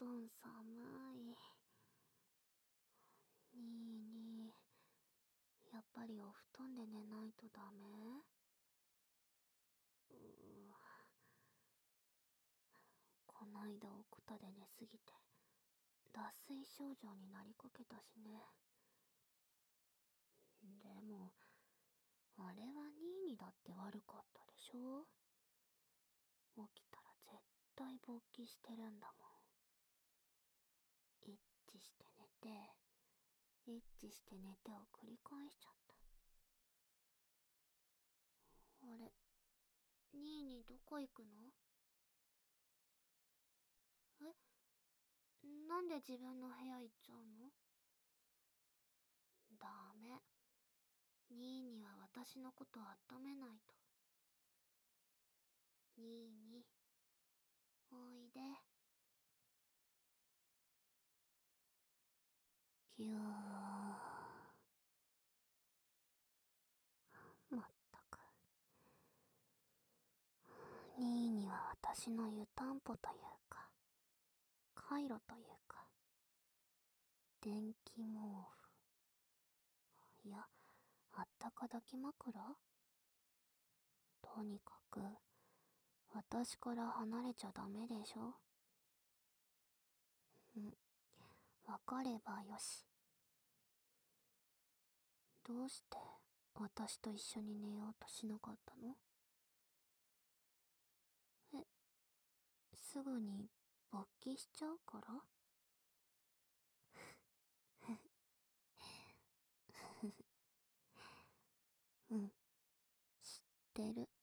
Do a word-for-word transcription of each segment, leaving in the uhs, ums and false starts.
団寒い。にいに、やっぱりお布団で寝ないとダメ？うーこないだおくたで寝すぎて、脱水症状になりかけたしね。でも、あれはニーニだって悪かったでしょ？起きたら絶対勃起してるんだもん。一致して寝て、一致して寝てを繰り返しちゃった。あれ、ニーニどこ行くの？え、なんで自分の部屋行っちゃうの？ダメ。ニーニは私のこと温めないと。ニーニ、おいで。ぎゅー。まったく。ニーニは私の湯たんぽというか、カイロというか、電気毛布。いや、あったか抱き枕？とにかく、私から離れちゃダメでしょ？うん。わかればよし。どうして私と一緒に寝ようとしなかったの？え、すぐに勃起しちゃうから？うん、知ってる。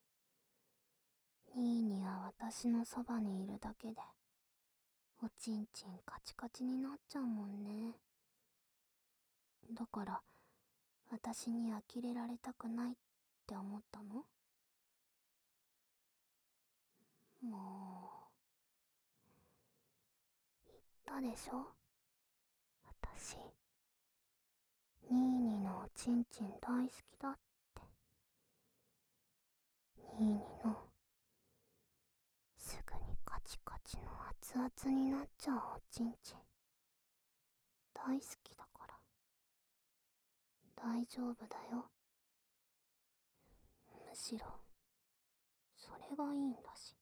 ニーニは私のそばにいるだけで、おちんちんカチカチになっちゃうもんね。だから、私に呆れられたくないって思ったの？もう、言ったでしょ？私、ニーニのおちんちん大好きだって。ニーニの、すぐにカチカチの熱々になっちゃうおちんちん。大好きだから。大丈夫だよ。むしろ、それがいいんだし。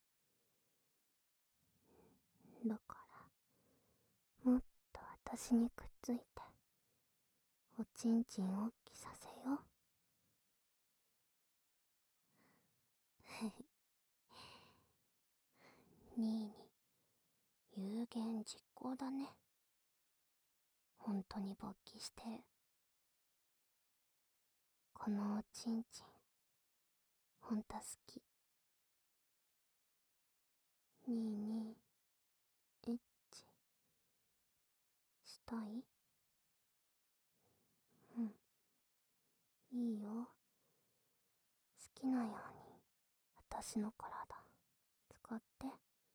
だから、もっと私にくっついて、おちんちんおっきさせよ。ニーニ、有言実行だね。ほんとに勃起してる。このおちんちん、ほんと好き。ニーニ、エッチ、したい？うん。いいよ。好きなように、私の体、使って。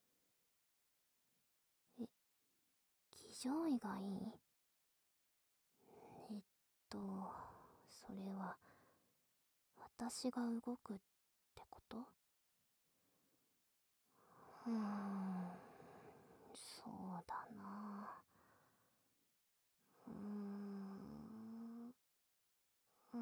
え、騎乗位がいい？えっと、それは、私が動くってこと？うーん、そうだな。うーん、うん、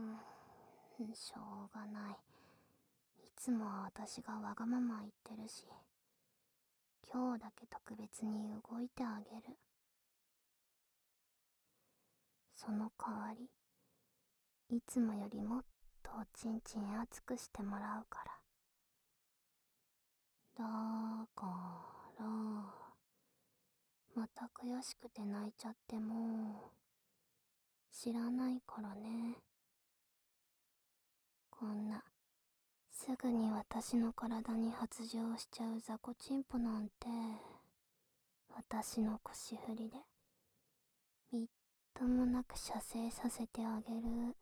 しょうがない。いつもは私がわがまま言ってるし、今日だけ特別に動いてあげる。その代わり、いつもよりもっとおちんちん熱くしてもらうから。だから、また悔しくて泣いちゃっても、知らないからね。こんな、すぐに私の体に発情しちゃう雑魚チンポなんて、私の腰振りで、みっともなく射精させてあげる。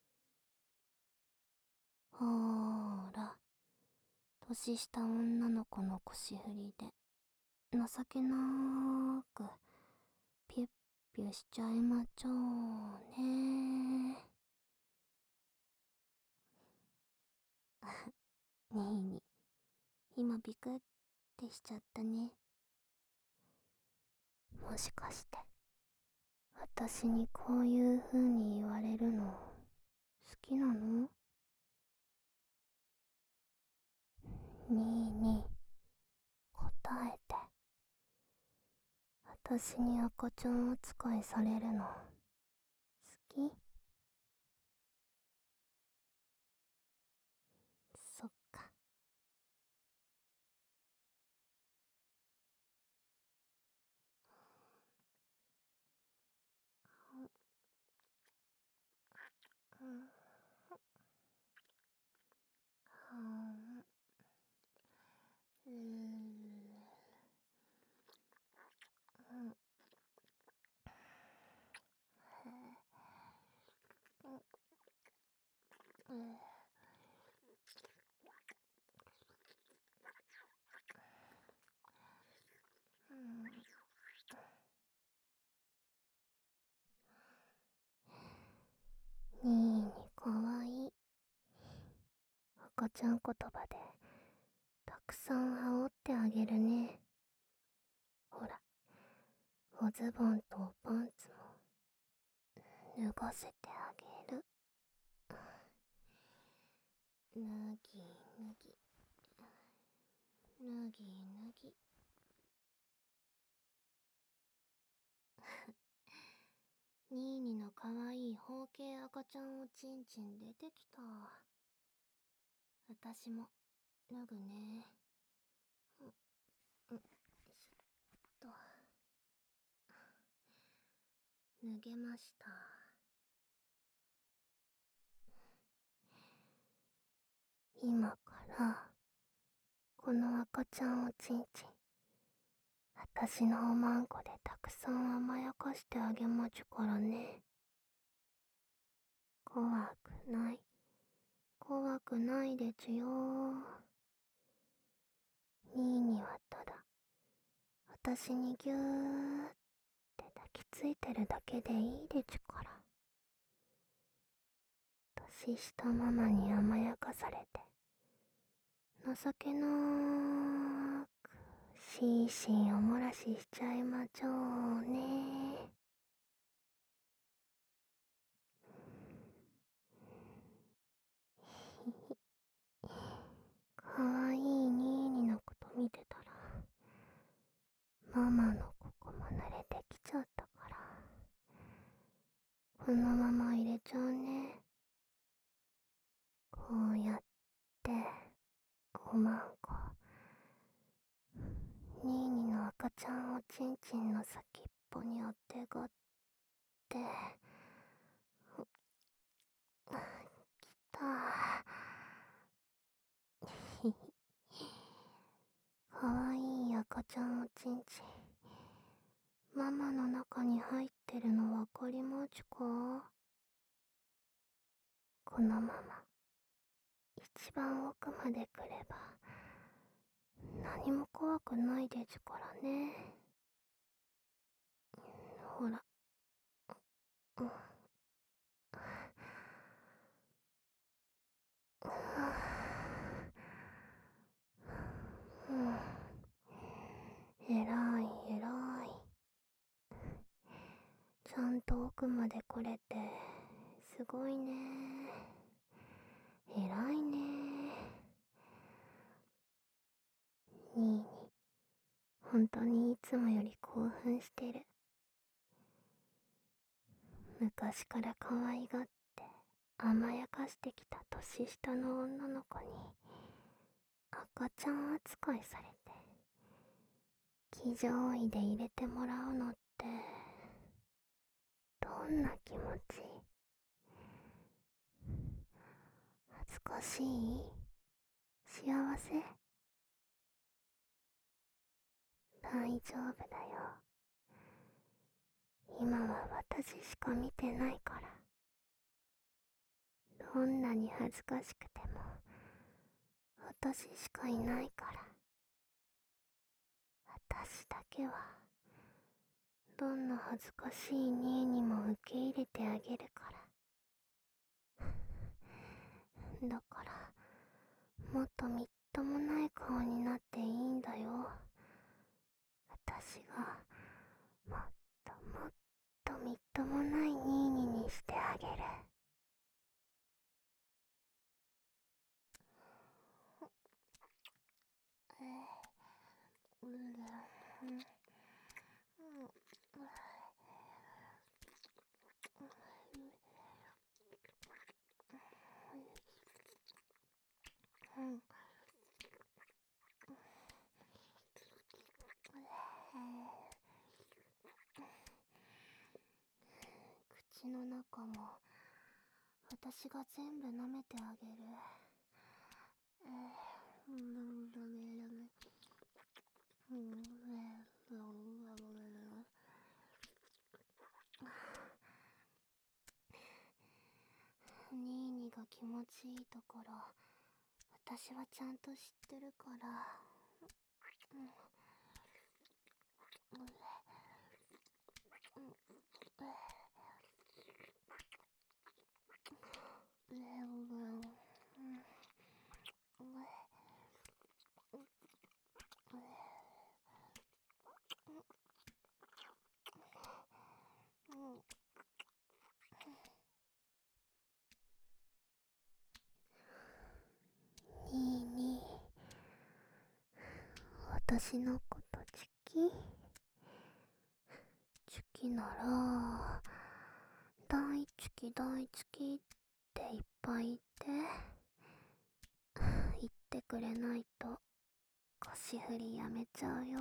ほーら、年下女の子の腰振りで、情けなーく、ピュッピュしちゃいまちょーねー。にいに、今ビクってしちゃったね。 もしかして私にこういう風に言われるの好きなの？にいに答えて。私に赤ちゃん扱いされるの好き？そっか。うん、うん、うん、うん、うん。にいにかわいい。赤ちゃん言葉でたくさん羽織ってあげるね。ほら、おズボンとパンツも脱がせてあげる。脱ぎ脱ぎ脱ぎ脱ぎ。にいにのかわいい包茎赤ちゃんおちんちん出てきた。私も脱ぐね。うん、うん、よいしょっと。脱げました。今からこの赤ちゃんおちんちん私のおまんこでたくさん甘やかしてあげまちゅからね。怖くない怖くないでちゅよ。にいにはただ私にぎゅーって抱きついてるだけでいいでちゅから。年下ママに甘やかされて情けなーくしーしーおもらししちゃいまちょうね。かわいいにいにのこと見てたらママのここも慣れてきちゃったから、このまま入れちゃうね。こうやっておまんこにいにの赤ちゃんおちんちんの先っぽにあてがって、きた。かわいい赤ちゃんおちんちんママの中に入ってるのわかりまちゅか？このまま一番奥まで来れば何も怖くないでちゅからね。ほら、うん、うん、えらいえらい。ちゃんと奥まで来れてすごいね。えらいね。にいに本当にいつもより興奮してる。昔から可愛がって甘やかしてきた年下の女の子に赤ちゃん扱いされて騎乗位で入れてもらうのってどんな気持ち？恥ずかしい？幸せ？大丈夫だよ。今は私しか見てないから。どんなに恥ずかしくても私しかいないから。私だけはどんな恥ずかしいにいにも受け入れてあげるから。だからもっとみっともない顔になっていいんだよ。私がもっともっとみっともないニーニにしてあげる。うん口の中も私が全部舐めてあげる。ニーニが気持ちいいところ私はちゃんと知ってるから。ニーニ私のことチキチキなら大好き大好きっていっぱい言って言ってくれないと腰振りやめちゃうよ。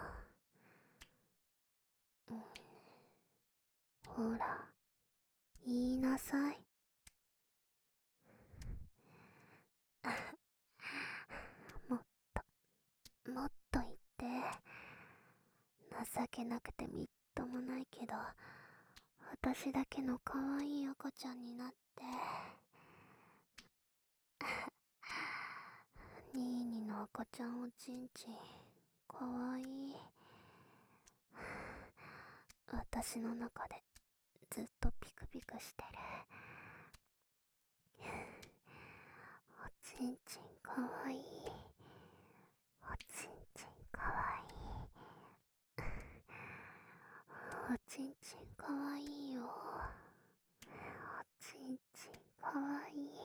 うん、ほら言いなさい。もっともっと言って。情けなくてみっともないけど私だけの可愛い赤ちゃんになって。ニーニの赤ちゃんおちんちんかわいい。私の中でずっとピクピクしてる。おちんちんかわいい。おちんちんかわいい。おちんちんかわいいよ。おちんちんかわいい。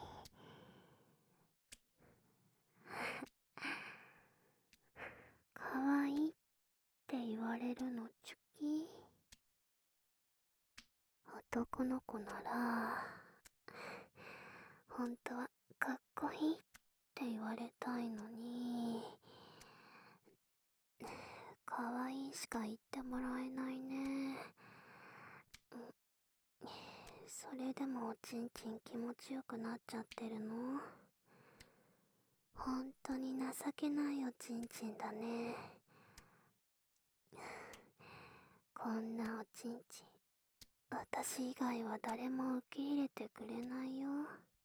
かわいいって言われるのチュキ。男の子なら本当はかっこいいって言われたいのに、かわいいしか言ってもらえないね。それでもおちんちん気持ちよくなっちゃってるの？本当に情けないおちんちんだね。こんなおちんちん私以外は誰も受け入れてくれないよ。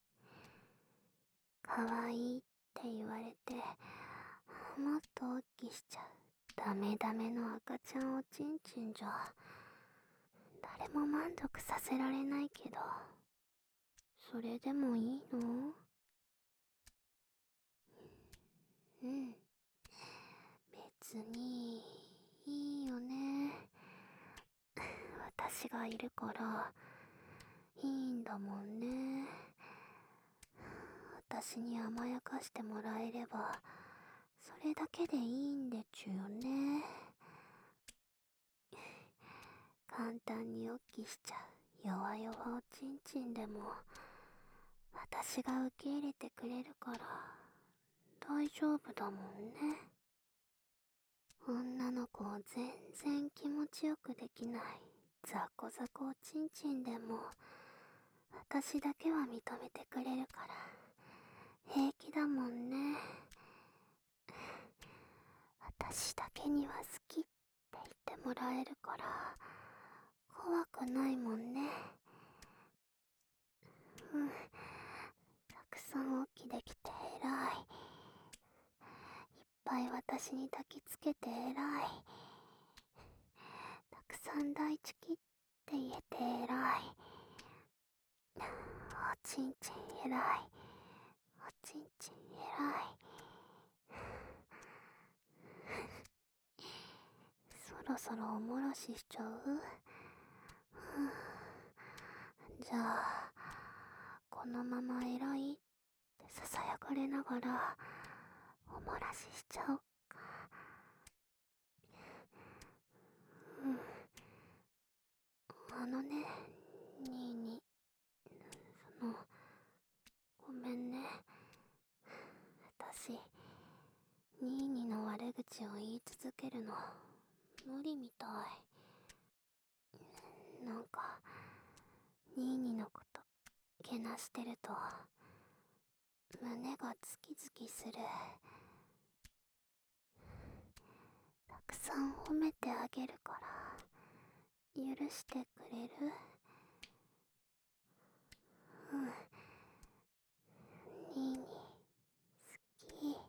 かわいいって言われてもっと大きしちゃうダメダメの赤ちゃんおちんちんじゃ誰も満足させられないけど、それでもいいの？うん、別にいいよね。私がいるからいいんだもんね。私に甘やかしてもらえればそれだけでいいんでちゅよね。簡単におっきしちゃう弱々おちんちんでも私が受け入れてくれるから大丈夫だもんね。女の子を全然気持ちよくできないザコザコおちんちんでも私だけは認めてくれるから平気だもんね。私だけには好きって言ってもらえるから怖くないもんね。うん、たくさん大きできて偉い。いっぱい私に抱きつけて偉い。たくさん大好きって言えて偉い。おちんちん偉い。おちんちん偉い。そろそろおもらししちゃう？じゃあ、このまま偉いってささやかれながらおもらししちゃおっか。うん。あのね、ニーニー、その、ごめんね。私、ニーニーの悪口を言い続けるの、無理みたい。なんか、ニーニーのこと、けなしてると、胸がズキズキする。たくさん褒めてあげるから、許してくれる？うん。ニーニー、好き。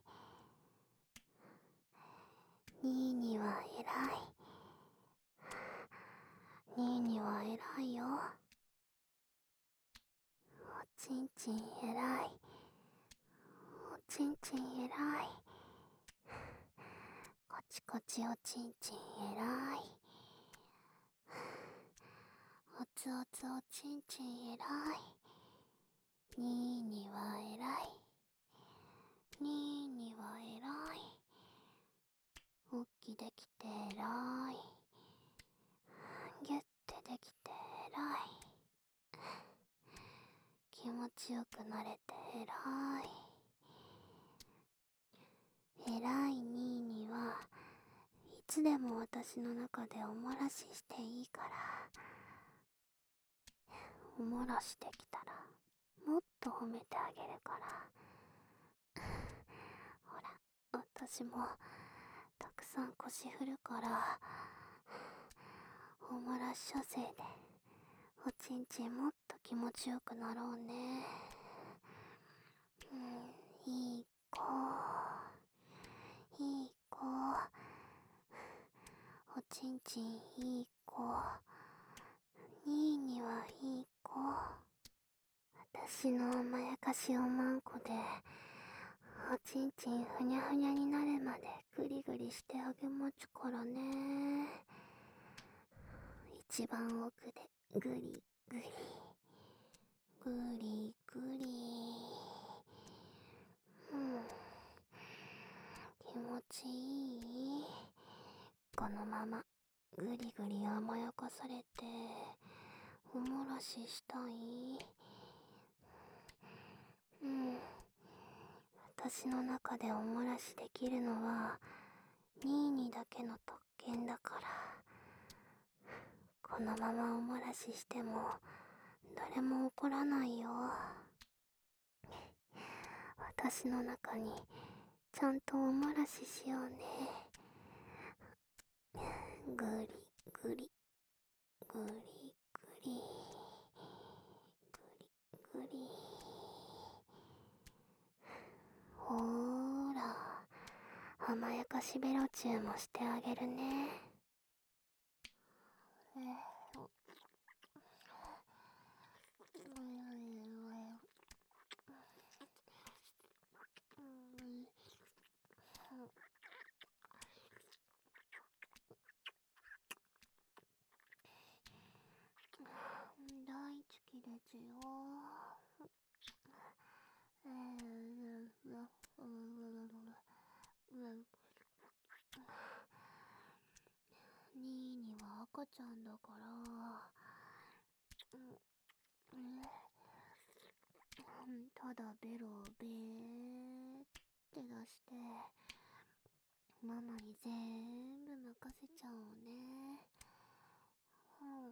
ニーニーは偉い。ニーニーは偉いよ。おちんちん偉い。おちんちん偉い。こちこちおちんちん偉い。おつおつおちんちん偉い。ニーニーは偉い。ニーニーは偉い。おっきできて偉い。ぎゅってできて偉い。気持ちよくなれて偉い。偉いニーニーはいつでも私の中でおもらししていいから。おもらしできたらもっと褒めてあげるから。ほら、私もたくさん腰振るから、おもらし射精でおちんちんもっと気持ちよくなろうね。うん、いい子、いい子、おちんちんいい子、ニーニはいい子。私の甘やかしおまんこでおちんちんふにゃふにゃになるまでグリグリしてあげまちゅからね。一番奥でグリグリグリグリ。うん、気持ちいい？このままグリグリ甘やかされておもらししたい？うん。私の中でおもらしできるのはニーニーだけの特権だから。このままおもらししても誰も怒らないよ。私の中にちゃんとおもらししようね。ぐりぐりぐりぐりぐりぐり。ほーら、甘やかしベロチューもしてあげるね。第一切れちよ。ニーニは赤ちゃんだから、ただベロをベーって出してママに全部任せちゃおうね。うん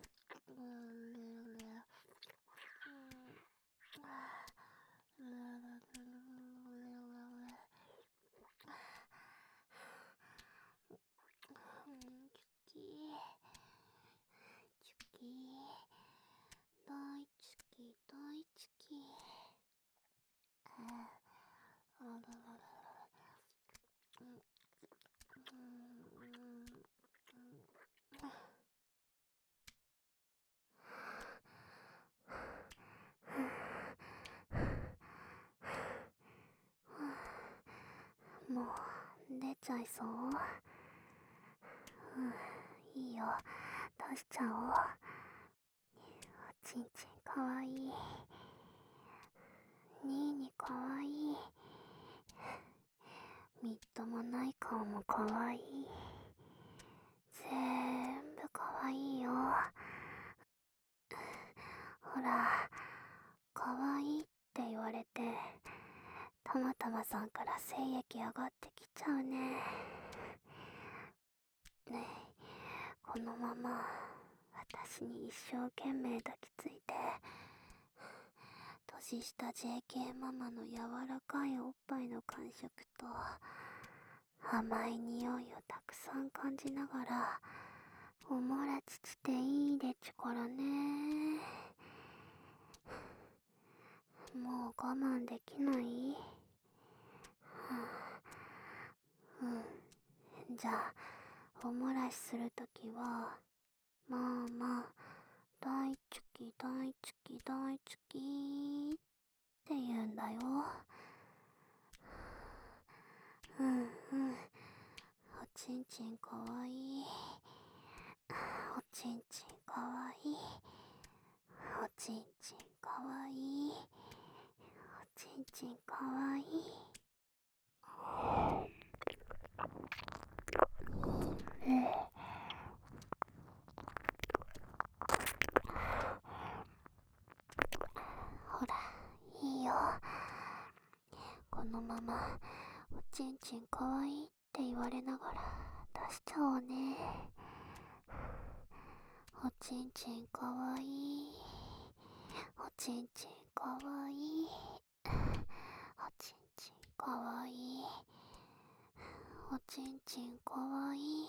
チュキチュキ大チュキ大チュキ。あらららうんもう出ちゃいそう？うん、 いいよ、出しちゃおう。おちんちんかわいい。にーにかわいい。みっともない顔もかわいい。ぜーんぶかわいいよ。ほら、かわいいって言われて、たまたまさんから精液上がってきちゃうね。ねえ、このまま私に一生懸命抱きついて、年下 ジェーケー ママの柔らかいおっぱいの感触と甘い匂いをたくさん感じながらおもらちしていいでちゅからね。もう我慢できない？うん。じゃあ、おもらしするときは、まあまあ、大チュキ大チュキ大チュキーって言うんだよ。うんうん。おちんちんかわいい。おちんちんかわいい。おちんちんかわいい。おちんちんかわいい。うん。ほら、いいよ。このままおちんちんかわいいって言われながら出しちゃおうね。おちんちんかわいい。おちんちんかわいい。おちんちんかわいい。おちんちんかわいい。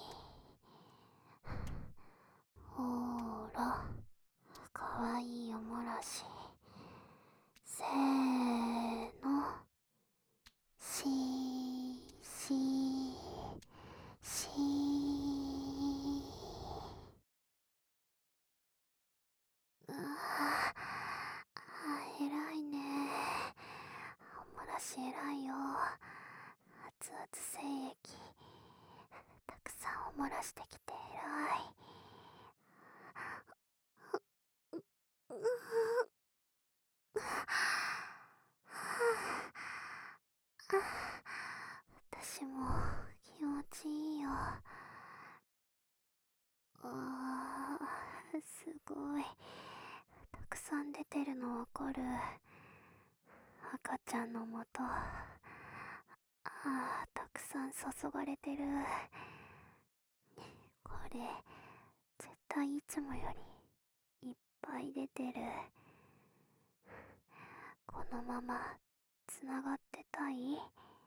ほーら、かわいいおもらし。せーの。しーしーしー。うわぁ、偉いね。おもらし偉いよ。熱々精液たくさんおもらしてきて偉い。うう私も気持ちいいよ。あー、すごい。たくさん出てるのわかる。赤ちゃんのもと。あー、たくさん注がれてる。これ、絶対いつもよりいっぱい出てる。このままつながってたい？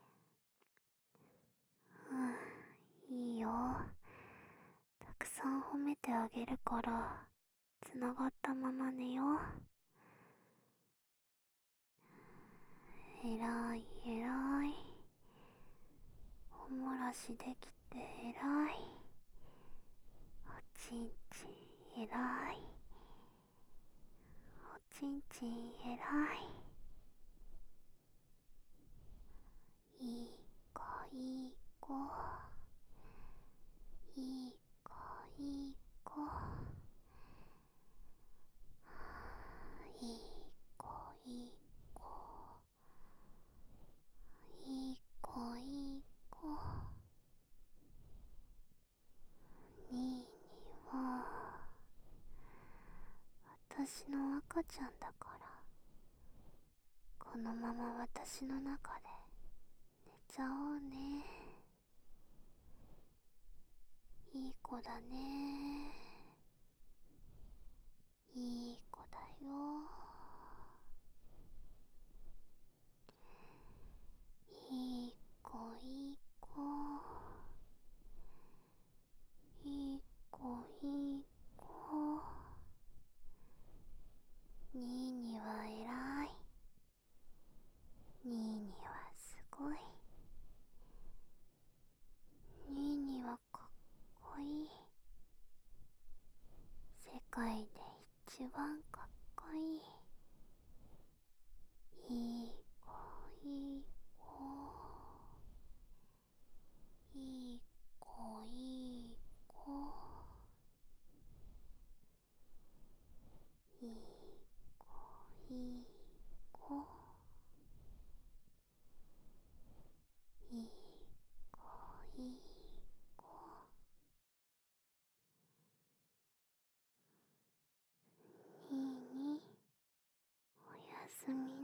うん、いいよ。たくさん褒めてあげるから、つながったまま寝よう。えらいえらい。おもらしできてえらい。おちんちんえらい。おちんちんえらい。いい子いい子。いい子いい子。いい子いい子。いい子いい子。にーには私の赤ちゃんだから、このまま私の中で寝ちゃおうね。いい子だね。いい子だよ。いい子いい子。いい子いい子。にーには偉い。にーにはすごい。にーにはかっこいい。世界で一番かっこいい。いい子いい子。いい子いい子。 み。